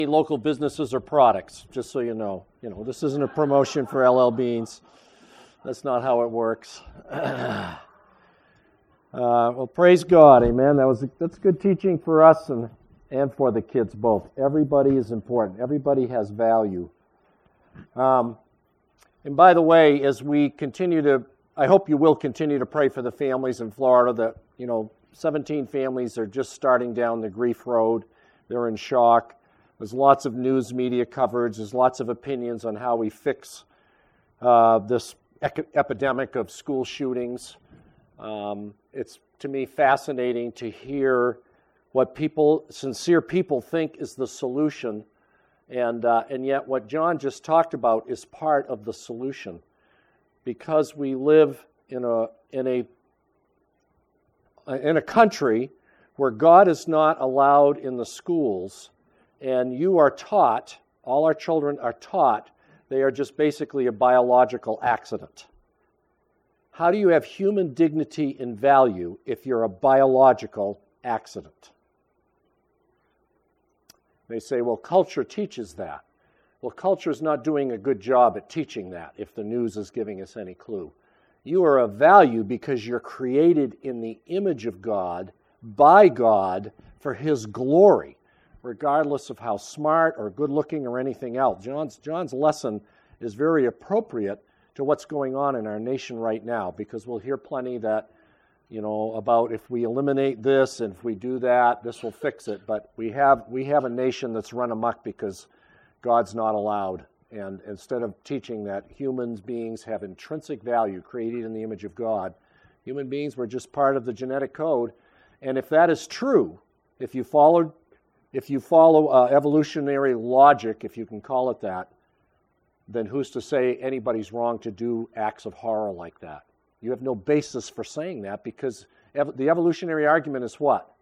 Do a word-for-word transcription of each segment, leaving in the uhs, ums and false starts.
local businesses or products, just so you know. You know, this isn't a promotion for L L Beans. That's not how it works. uh, well, praise God, amen. That was that's good teaching for us and, and for the kids both. Everybody is important. Everybody has value. Um, and by the way, as we continue to, I hope you will continue to pray for the families in Florida that, you know, seventeen families are just starting down the grief road. They're in shock. There's lots of news media coverage. There's lots of opinions on how we fix uh, this ec- epidemic of school shootings. Um, it's, to me, fascinating to hear what people, sincere people, think is the solution. And, uh, and yet what John just talked about is part of the solution. Because we live in a, in a, in a country where God is not allowed in the schools, and you are taught, all our children are taught, they are just basically a biological accident. How do you have human dignity and value if you're a biological accident? They say, well, culture teaches that. Well, culture is not doing a good job at teaching that, if the news is giving us any clue. You are of value because you're created in the image of God, by God, for His glory, regardless of how smart or good-looking or anything else. John's, John's lesson is very appropriate to what's going on in our nation right now, because we'll hear plenty that, you know, about if we eliminate this and if we do that, this will fix it. But we have we have a nation that's run amok because God's not allowed. And instead of teaching that human beings have intrinsic value created in the image of God, human beings were just part of the genetic code. And if that is true, if you followed If you follow uh, evolutionary logic, if you can call it that, then who's to say anybody's wrong to do acts of horror like that? You have no basis for saying that, because ev- the evolutionary argument is what?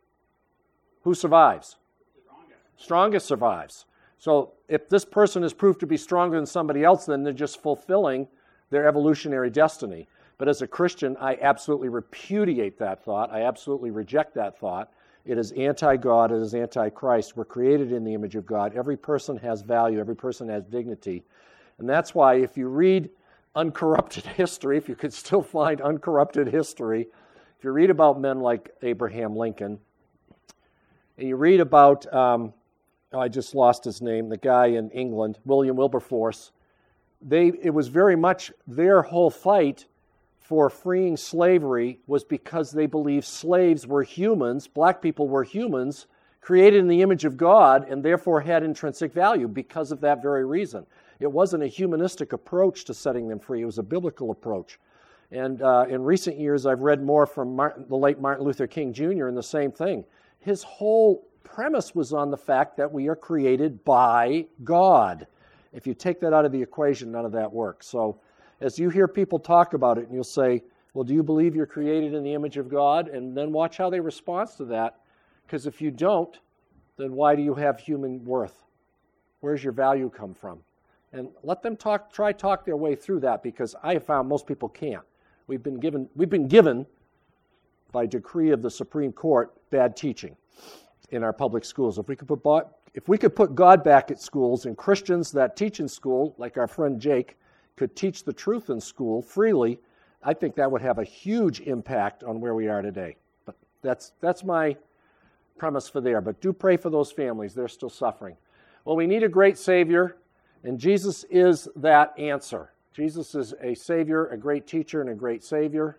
Who survives? Strongest. Strongest survives. So if this person is proved to be stronger than somebody else, then they're just fulfilling their evolutionary destiny. But as a Christian, I absolutely repudiate that thought. I absolutely reject that thought. It is anti-God. It is anti-Christ. We're created in the image of God. Every person has value. Every person has dignity. And that's why if you read uncorrupted history, if you could still find uncorrupted history, if you read about men like Abraham Lincoln, and you read about, um, oh, I just lost his name, the guy in England, William Wilberforce, they, it was very much their whole fight for freeing slavery was because they believed slaves were humans, black people were humans, created in the image of God, and therefore had intrinsic value because of that very reason. It wasn't a humanistic approach to setting them free. It was a biblical approach. And uh, in recent years, I've read more from Martin, the late Martin Luther King Junior, and the same thing. His whole premise was on the fact that we are created by God. If you take that out of the equation, none of that works. So as you hear people talk about it, and you'll say, well, do you believe you're created in the image of God? And then watch how they respond to that. Because if you don't, then why do you have human worth? Where's your value come from? And let them talk, try talk their way through that, because I have found most people can't. We've been given, we've been given, by decree of the Supreme Court, bad teaching in our public schools. If we could put, if we could put God back at schools, and Christians that teach in school, like our friend Jake, could teach the truth in school freely, I think that would have a huge impact on where we are today. But that's that's my premise for there. But do pray for those families. They're still suffering. Well, we need a great Savior, and Jesus is that answer. Jesus is a Savior, a great teacher, and a great Savior.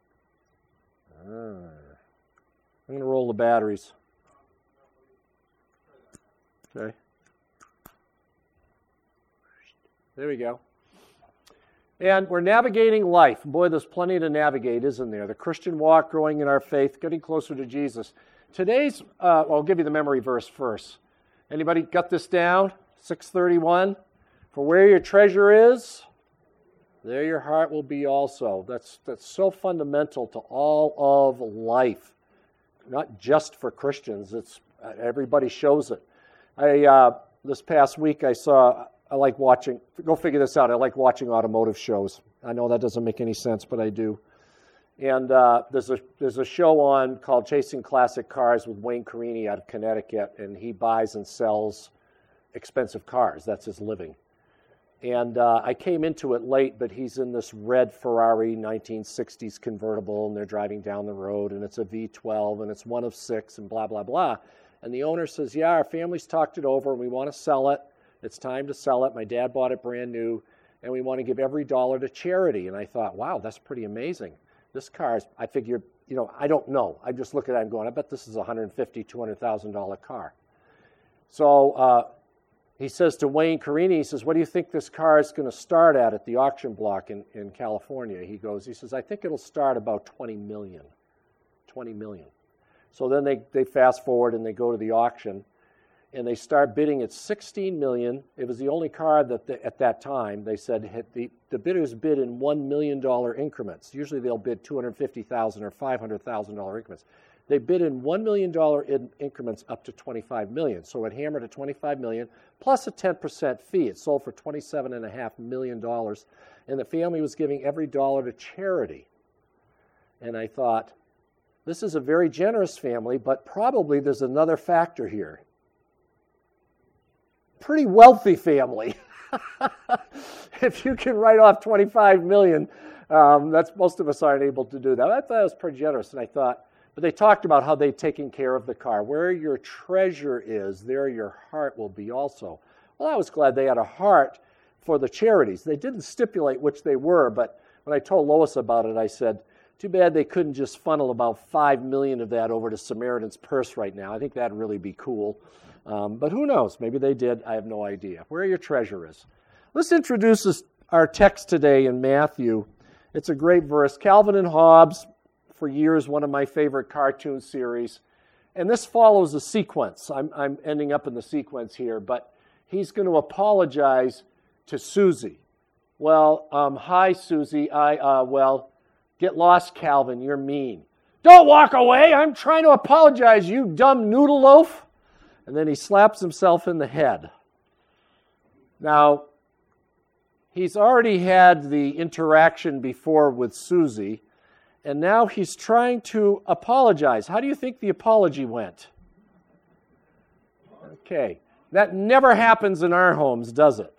Ah. I'm going to roll the batteries. Okay. There we go. And we're navigating life. Boy, there's plenty to navigate, isn't there? The Christian walk, growing in our faith, getting closer to Jesus. Today's, uh, well, I'll give you the memory verse first. Anybody got this down? six thirty-one. For where your treasure is, there your heart will be also. That's, that's so fundamental to all of life. Not just for Christians. It's uh, everybody shows it. I uh, this past week I saw... I like watching, go figure this out, I like watching automotive shows. I know that doesn't make any sense, but I do. And uh, there's a there's a show on called Chasing Classic Cars with Wayne Carini out of Connecticut, and he buys and sells expensive cars. That's his living. And uh, I came into it late, but he's in this red Ferrari nineteen sixties convertible, and they're driving down the road, and it's a V twelve, and it's one of six, and blah, blah, blah. And the owner says, yeah, our family's talked it over, and we want to sell it. It's time to sell it. My dad bought it brand new, and we want to give every dollar to charity. And I thought, wow, that's pretty amazing. This car is, I figured, you know, I don't know. I just look at it and going, I bet this is a one hundred fifty thousand dollars, two hundred thousand dollars car. So uh, he says to Wayne Carini, he says, what do you think this car is going to start at at the auction block in, in California? He goes, he says, I think it'll start about twenty million dollars. twenty million dollars. So then they, they fast forward and they go to the auction, and they start bidding at sixteen million dollars. It was the only car that they, at that time they said hit the, the bidders bid in one million dollars increments. Usually they'll bid two hundred fifty thousand dollars or five hundred thousand dollars increments. They bid in one million dollars in increments up to twenty-five million dollars. So it hammered to twenty-five million dollars plus a ten percent fee. It sold for twenty-seven point five million dollars, and the family was giving every dollar to charity. And I thought, this is a very generous family, but probably there's another factor here. Pretty wealthy family. If you can write off twenty-five million dollars, um, that's most of us aren't able to do that. I thought it was pretty generous, and I thought, but they talked about how they'd taken care of the car. Where your treasure is, there your heart will be also. Well, I was glad they had a heart for the charities. They didn't stipulate which they were, but when I told Lois about it, I said, too bad they couldn't just funnel about five million dollars of that over to Samaritan's Purse right now. I think that'd really be cool. Um, but who knows? Maybe they did. I have no idea. Where your treasure is. Let's introduce this, our text today in Matthew. It's a great verse. Calvin and Hobbes, for years, one of my favorite cartoon series. And this follows a sequence. I'm, I'm ending up in the sequence here, but he's going to apologize to Susie. Well, um, hi, Susie. I, uh, well, get lost, Calvin. You're mean. Don't walk away. I'm trying to apologize, you dumb noodle loaf. And then he slaps himself in the head. Now, he's already had the interaction before with Susie, and now he's trying to apologize. How do you think the apology went? Okay. That never happens in our homes, does it?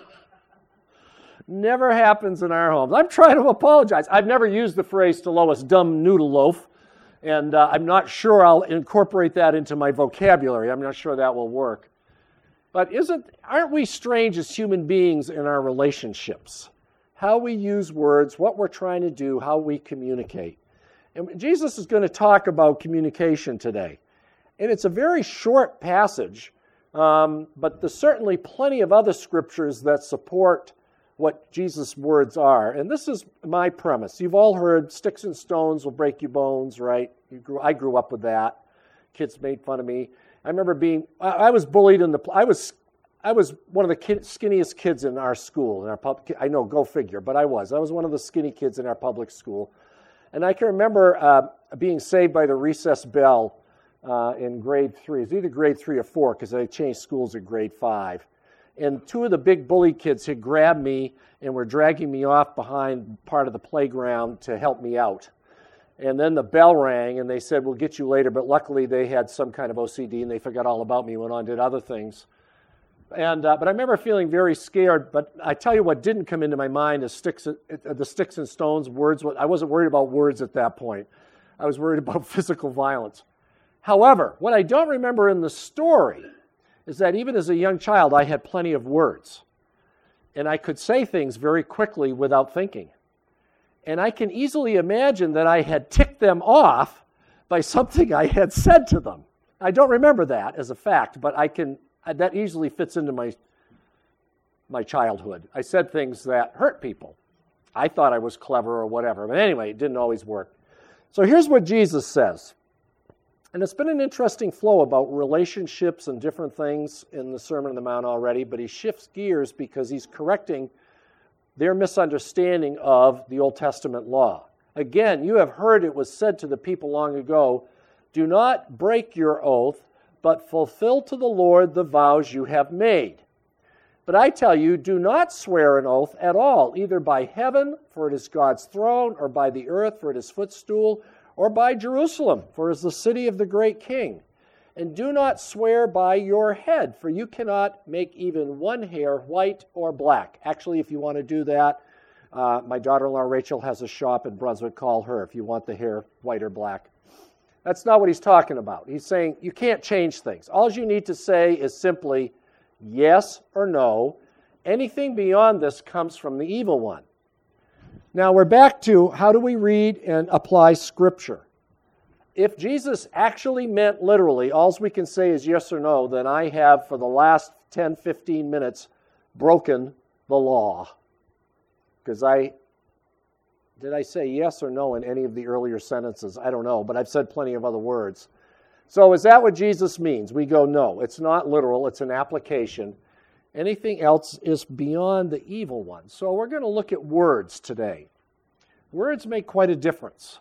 Never happens in our homes. I'm trying to apologize. I've never used the phrase to Lois, dumb noodle loaf, and uh, I'm not sure I'll incorporate that into my vocabulary. I'm not sure that will work. But isn't, aren't we strange as human beings in our relationships? How we use words, what we're trying to do, how we communicate. And Jesus is going to talk about communication today. And it's a very short passage, um, but there's certainly plenty of other scriptures that support what Jesus' words are. And this is my premise. You've all heard sticks and stones will break your bones, right? You grew, I grew up with that. Kids made fun of me. I remember being, I, I was bullied in the, I was I was one of the kid, skinniest kids in our school. In our pub, I know, go figure, but I was. I was one of the skinny kids in our public school. And I can remember uh, being saved by the recess bell uh, in grade three. It was either grade three or four because they changed schools at grade five. And two of the big bully kids had grabbed me and were dragging me off behind part of the playground to help me out. And then the bell rang, and they said, we'll get you later. But luckily, they had some kind of O C D, and they forgot all about me, went on and did other things. And uh, but I remember feeling very scared. But I tell you what didn't come into my mind is sticks, uh, the sticks and stones, words. I wasn't worried about words at that point. I was worried about physical violence. However, what I don't remember in the story is that even as a young child, I had plenty of words. And I could say things very quickly without thinking. And I can easily imagine that I had ticked them off by something I had said to them. I don't remember that as a fact, but I can. That easily fits into my my childhood. I said things that hurt people. I thought I was clever or whatever. But anyway, it didn't always work. So here's what Jesus says. And it's been an interesting flow about relationships and different things in the Sermon on the Mount already, but he shifts gears because he's correcting their misunderstanding of the Old Testament law. Again, you have heard it was said to the people long ago, do not break your oath, but fulfill to the Lord the vows you have made. But I tell you, do not swear an oath at all, either by heaven, for it is God's throne, or by the earth, for it is footstool, or by Jerusalem, for it is the city of the great king. And do not swear by your head, for you cannot make even one hair white or black. Actually, if you want to do that, uh, my daughter-in-law Rachel has a shop in Brunswick. Call her if you want the hair white or black. That's not what he's talking about. He's saying you can't change things. All you need to say is simply yes or no. Anything beyond this comes from the evil one. Now we're back to how do we read and apply Scripture? If Jesus actually meant literally, all we can say is yes or no, then I have for the last ten, fifteen minutes broken the law. Because I, did I say yes or no in any of the earlier sentences? I don't know, but I've said plenty of other words. So is that what Jesus means? We go, no, it's not literal, it's an application. Anything else is beyond the evil one. So we're going to look at words today. Words make quite a difference.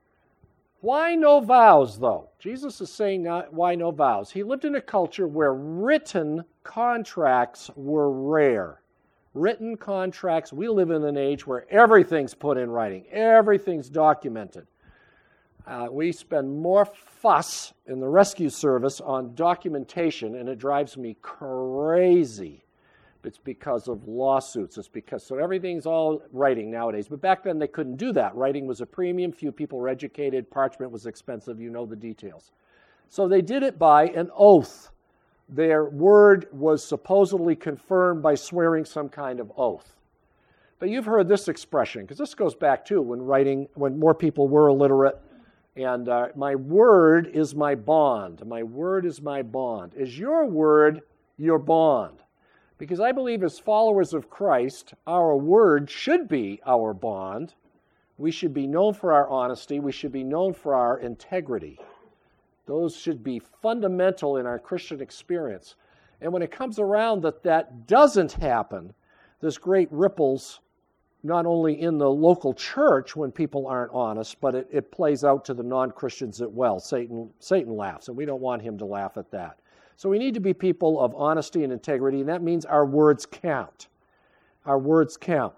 Why no vows, though? Jesus is saying not, why no vows? He lived in a culture where written contracts were rare. Written contracts, we live in an age where everything's put in writing. Everything's documented. Uh, we spend more fuss in the rescue service on documentation, and it drives me crazy. It's because of lawsuits. It's because, so everything's all writing nowadays. But back then they couldn't do that. Writing was a premium. Few people were educated. Parchment was expensive. You know the details. So they did it by an oath. Their word was supposedly confirmed by swearing some kind of oath. But you've heard this expression, because this goes back too when writing, when more people were illiterate. And uh, my word is my bond. My word is my bond. Is your word your bond? Because I believe as followers of Christ, our word should be our bond. We should be known for our honesty. We should be known for our integrity. Those should be fundamental in our Christian experience. And when it comes around that that doesn't happen, there's great ripples not only in the local church when people aren't honest, but it, it plays out to the non-Christians as well. Satan, Satan laughs, and we don't want him to laugh at that. So we need to be people of honesty and integrity, and that means our words count. Our words count.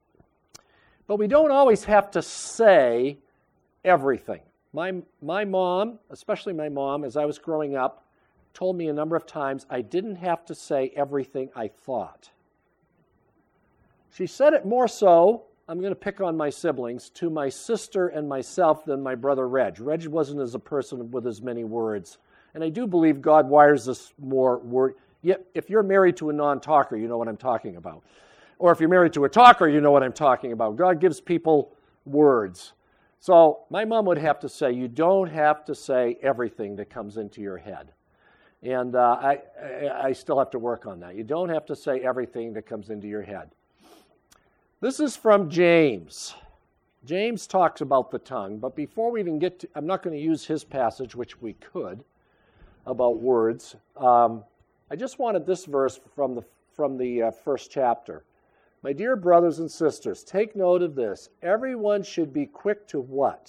But we don't always have to say everything. My, my mom, especially my mom, as I was growing up, told me a number of times I didn't have to say everything I thought. She said it more so, I'm going to pick on my siblings, to my sister and myself than my brother Reg. Reg wasn't as a person with as many words. And I do believe God wires us more word. Yet, if you're married to a non-talker, you know what I'm talking about. Or if you're married to a talker, you know what I'm talking about. God gives people words. So my mom would have to say, you don't have to say everything that comes into your head. And uh, I, I still have to work on that. You don't have to say everything that comes into your head. This is from James. James talks about the tongue, but before we even get to, I'm not going to use his passage, which we could, about words. Um, I just wanted this verse from the from the uh, first chapter. My dear brothers and sisters, take note of this. Everyone should be quick to what?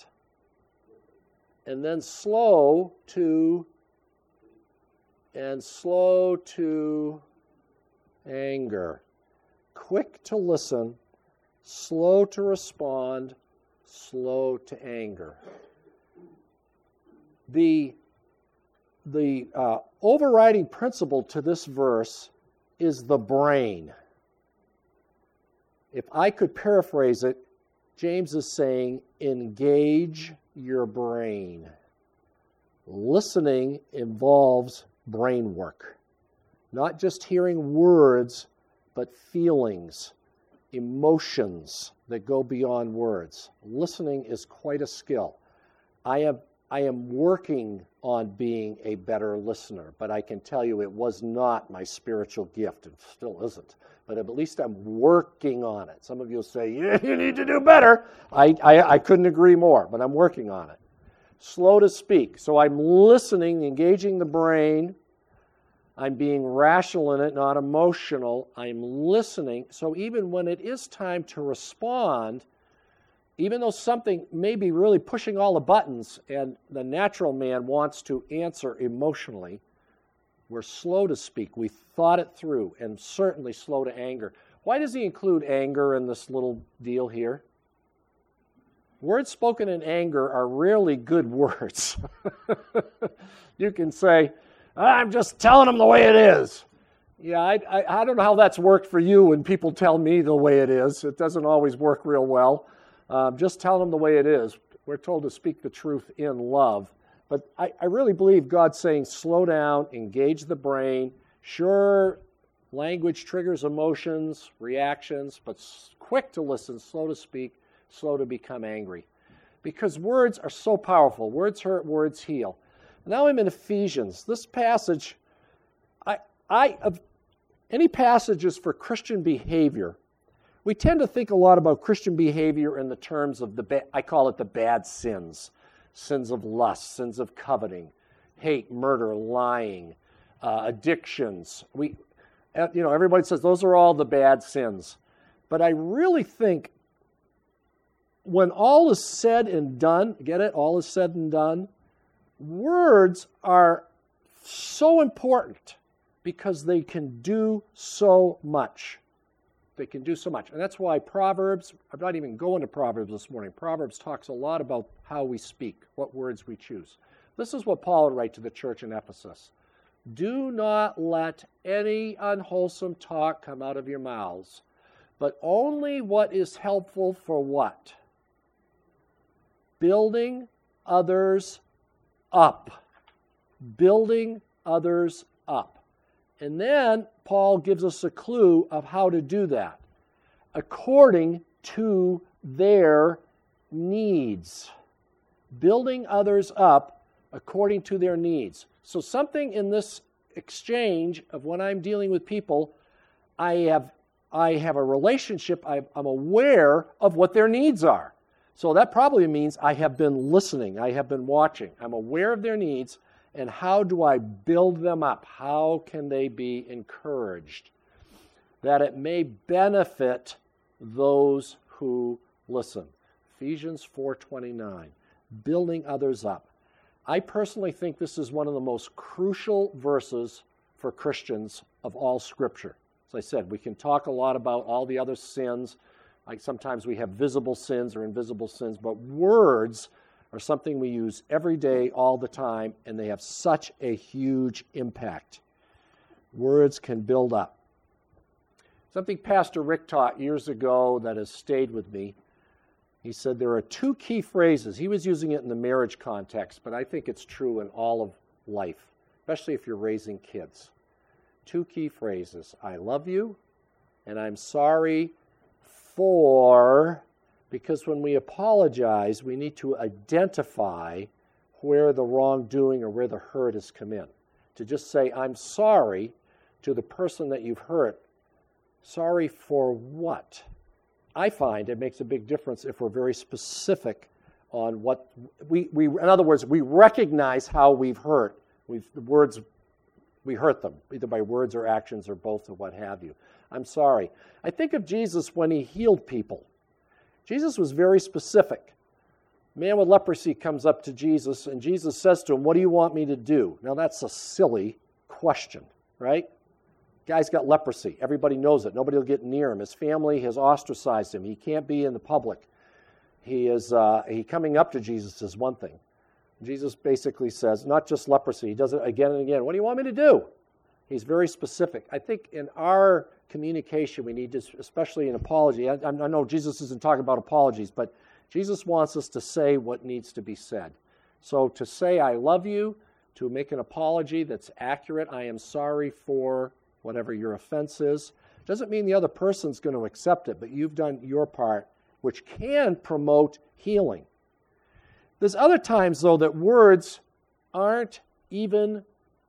And then slow to, and slow to anger. Quick to listen, slow to respond, slow to anger. The The uh, overriding principle to this verse is the brain. If I could paraphrase it, James is saying, engage your brain. Listening involves brain work. Not just hearing words, but feelings, emotions that go beyond words. Listening is quite a skill. I have I am working on being a better listener, but I can tell you it was not my spiritual gift. It still isn't. But at least I'm working on it. Some of you will say, yeah, you need to do better. I, I, I couldn't agree more, but I'm working on it. Slow to speak. So I'm listening, engaging the brain. I'm being rational in it, not emotional. I'm listening. So even when it is time to respond, even though something may be really pushing all the buttons and the natural man wants to answer emotionally, we're slow to speak. We thought it through, and certainly slow to anger. Why does he include anger in this little deal here? Words spoken in anger are rarely good words. You can say, I'm just telling them the way it is. Yeah, I, I, I don't know how that's worked for you when people tell me the way it is. It doesn't always work real well. Um, just tell them the way it is. We're told to speak the truth in love. But I, I really believe God's saying slow down, engage the brain. Sure, language triggers emotions, reactions, but quick to listen, slow to speak, slow to become angry. Because words are so powerful. Words hurt, words heal. Now I'm in Ephesians. This passage, I, I, of any passages for Christian behavior, we tend to think a lot about Christian behavior in the terms of the, ba- I call it the bad sins. Sins of lust, sins of coveting, hate, murder, lying, uh, addictions. We, you know, everybody says those are all the bad sins. But I really think when all is said and done, get it? All is said and done, words are so important because they can do so much. They can do so much. And that's why Proverbs, I'm not even going to Proverbs this morning. Proverbs talks a lot about how we speak, what words we choose. This is what Paul would write to the church in Ephesus. Do not let any unwholesome talk come out of your mouths, but only what is helpful for what? Building others up. Building others up. And then Paul gives us a clue of how to do that. According to their needs. Building others up according to their needs. So something in this exchange of when I'm dealing with people, I have, I have a relationship, I, I'm aware of what their needs are. So that probably means I have been listening, I have been watching. I'm aware of their needs. And how do I build them up? How can they be encouraged? That it may benefit those who listen. Ephesians four twenty-nine, building others up. I personally think this is one of the most crucial verses for Christians of all Scripture. As I said, we can talk a lot about all the other sins. Like sometimes we have visible sins or invisible sins, but words are something we use every day, all the time, and they have such a huge impact. Words can build up. Something Pastor Rick taught years ago that has stayed with me. He said there are two key phrases. He was using it in the marriage context, but I think it's true in all of life, especially if you're raising kids. Two key phrases. I love you, and I'm sorry for... Because when we apologize, we need to identify where the wrongdoing or where the hurt has come in. To just say, I'm sorry to the person that you've hurt. Sorry for what? I find it makes a big difference if we're very specific on what we, we in other words, we recognize how we've hurt. We've the words we hurt them, either by words or actions or both or what have you. I'm sorry. I think of Jesus when he healed people. Jesus was very specific. A man with leprosy comes up to Jesus, and Jesus says to him, what do you want me to do? Now, that's a silly question, right? Guy's got leprosy. Everybody knows it. Nobody will get near him. His family has ostracized him. He can't be in the public. He is uh, he coming up to Jesus is one thing. Jesus basically says, not just leprosy. He does it again and again. What do you want me to do? He's very specific. I think in our communication, we need to, especially in apology. I, I know Jesus isn't talking about apologies, but Jesus wants us to say what needs to be said. So to say, I love you, to make an apology that's accurate, I am sorry for whatever your offense is, doesn't mean the other person's going to accept it, but you've done your part, which can promote healing. There's other times, though, that words aren't even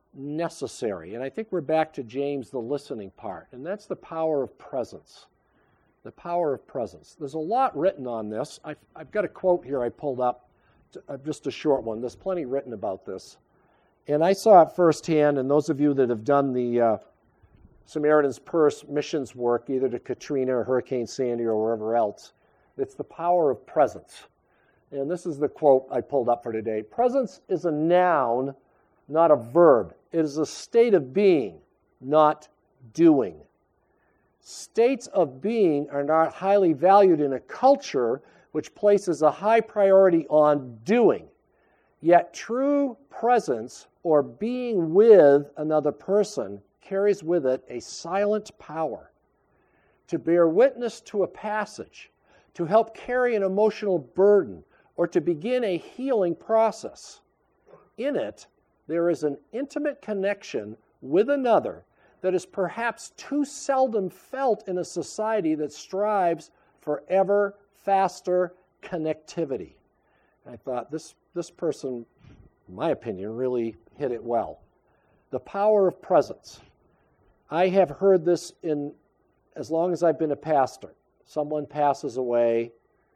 necessary. And I think we're back to James, the listening part, and that's the power of presence. The power of presence. There's a lot written on this. I've, I've got a quote here I pulled up, just a short one. There's plenty written about this. And I saw it firsthand, and those of you that have done the uh, Samaritan's Purse missions work, either to Katrina or Hurricane Sandy or wherever else, it's the power of presence. And this is the quote I pulled up for today. Presence is a noun, not a verb. It is a state of being, not doing. States of being are not highly valued in a culture which places a high priority on doing. Yet true presence or being with another person carries with it a silent power to bear witness to a passage, to help carry an emotional burden, or to begin a healing process. In it, there is an intimate connection with another that is perhaps too seldom felt in a society that strives for ever faster connectivity. I thought this, this person, in my opinion, really hit it well. The power of presence. I have heard this in as long as I've been a pastor. Someone passes away,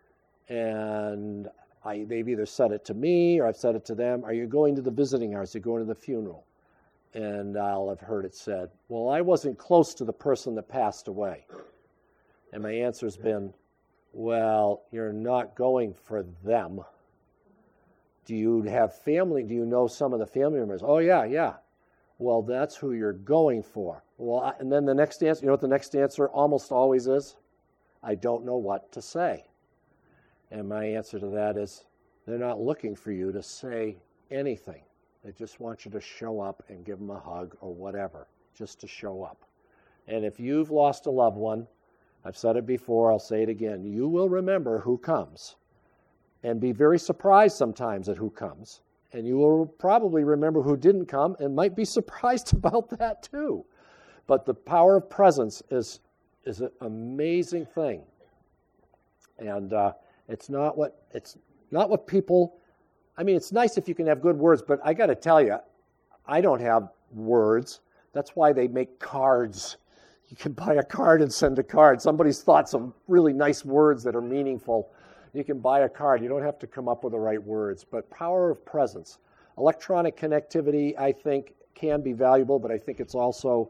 and I, they've either said it to me or I've said it to them. Are you going to the visiting hours? Are you going to the funeral? And I'll have heard it said, well, I wasn't close to the person that passed away. And my answer's been, well, you're not going for them. Do you have family? Do you know some of the family members? Oh, yeah, yeah. Well, that's who you're going for. Well, I, and then the next answer, you know what the next answer almost always is? I don't know what to say. And my answer to that is, they're not looking for you to say anything. They just want you to show up and give them a hug or whatever, just to show up. And if you've lost a loved one, I've said it before, I'll say it again, you will remember who comes and be very surprised sometimes at who comes. And you will probably remember who didn't come and might be surprised about that too. But the power of presence is, is an amazing thing. And uh, it's not what it's not what people, I mean, it's nice if you can have good words, but I got to tell you, I don't have words. That's why they make cards. You can buy a card and send a card. Somebody's thought some really nice words that are meaningful. You can buy a card. You don't have to come up with the right words. But power of presence. Electronic connectivity, I think, can be valuable, but I think it's also,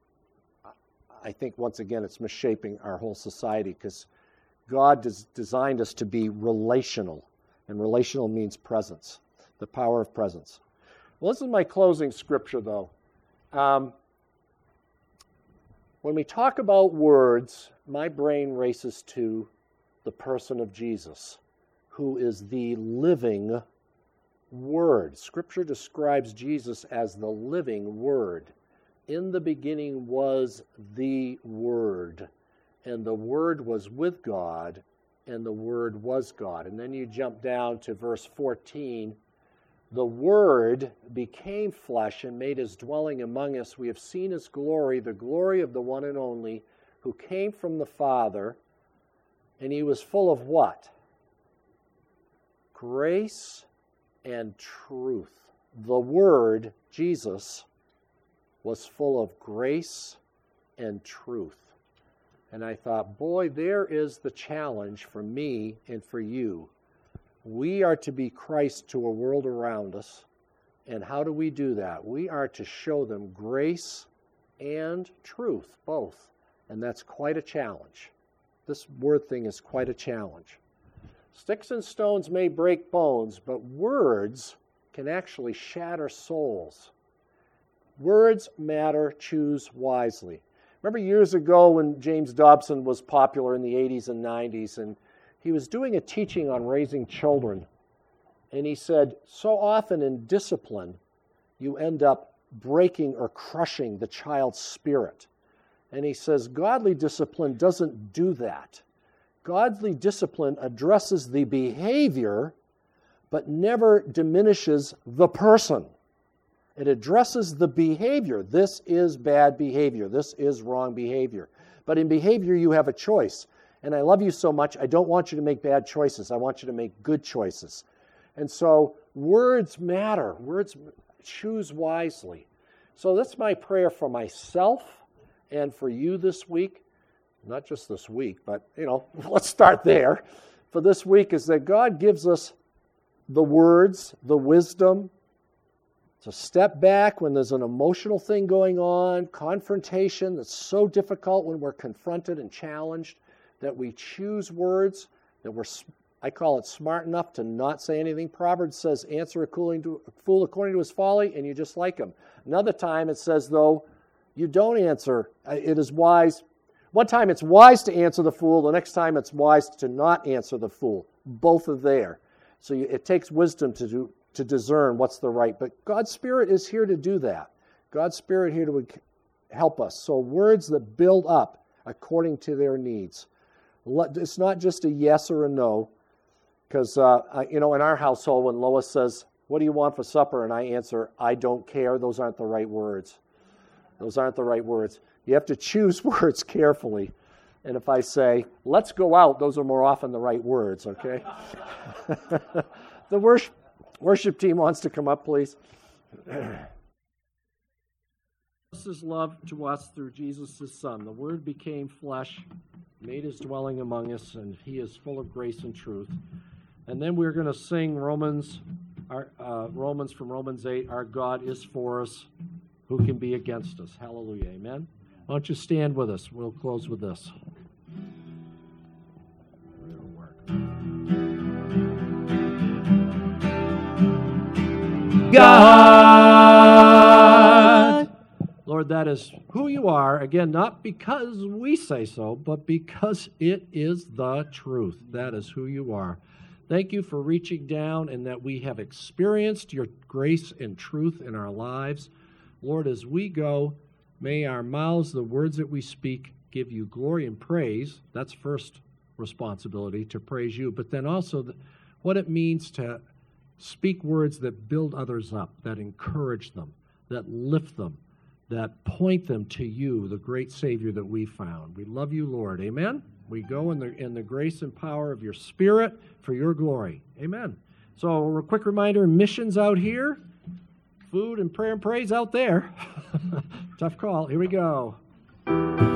I think, once again, it's misshaping our whole society because God has designed us to be relational, and relational means presence, the power of presence. Well, this is my closing scripture, though. Um, when we talk about words, my brain races to the person of Jesus, who is the living Word. Scripture describes Jesus as the living Word. In the beginning was the Word, and the Word was with God, and the Word was God. And then you jump down to verse fourteen. The Word became flesh and made his dwelling among us. We have seen his glory, the glory of the one and only, who came from the Father, and he was full of what? Grace and truth. The Word, Jesus, was full of grace and truth. And I thought, boy, there is the challenge for me and for you. We are to be Christ to a world around us. And how do we do that? We are to show them grace and truth, both. And that's quite a challenge. This word thing is quite a challenge. Sticks and stones may break bones, but words can actually shatter souls. Words matter, choose wisely. Remember years ago when James Dobson was popular in the eighties and nineties, and he was doing a teaching on raising children, and he said, so often in discipline, you end up breaking or crushing the child's spirit. And he says, godly discipline doesn't do that. Godly discipline addresses the behavior, but never diminishes the person. It addresses the behavior. This is bad behavior. This is wrong behavior. But in behavior, you have a choice. And I love you so much, I don't want you to make bad choices. I want you to make good choices. And so words matter. Words, choose wisely. So that's my prayer for myself and for you this week. Not just this week, but, you know, let's start there. For this week is that God gives us the words, the wisdom, to step back when there's an emotional thing going on, confrontation that's so difficult when we're confronted and challenged, that we choose words, that we're, I call it smart enough to not say anything. Proverbs says, answer a fool according to his folly, and you just like him. Another time it says, though, you don't answer. It is wise. One time it's wise to answer the fool, the next time it's wise to not answer the fool. Both are there. So you, it takes wisdom to do, to discern what's the right. But God's Spirit is here to do that. God's Spirit here to help us. So words that build up according to their needs. It's not just a yes or a no. Because, uh, you know, in our household, when Lois says, what do you want for supper? And I answer, I don't care. Those aren't the right words. Those aren't the right words. You have to choose words carefully. And if I say, let's go out, those are more often the right words, okay? The worship, worship team wants to come up, please. This is love to us through Jesus, his Son. The Word became flesh, made his dwelling among us, and he is full of grace and truth. And then we're going to sing Romans, our, uh, Romans from Romans eight, our God is for us, who can be against us? Hallelujah, amen? Why don't you stand with us? We'll close with this. God. Lord, that is who you are. Again, not because we say so, but because it is the truth. That is who you are. Thank you for reaching down and that we have experienced your grace and truth in our lives. Lord, as we go, may our mouths, the words that we speak, give you glory and praise. That's first responsibility, to praise you. But then also the, what it means to speak words that build others up, that encourage them, that lift them, that point them to you, the great Savior that we found. We love you, Lord. Amen? We go in the in the grace and power of your Spirit for your glory. Amen. So a quick reminder, missions out here, food and prayer and praise out there. Tough call. Here we go.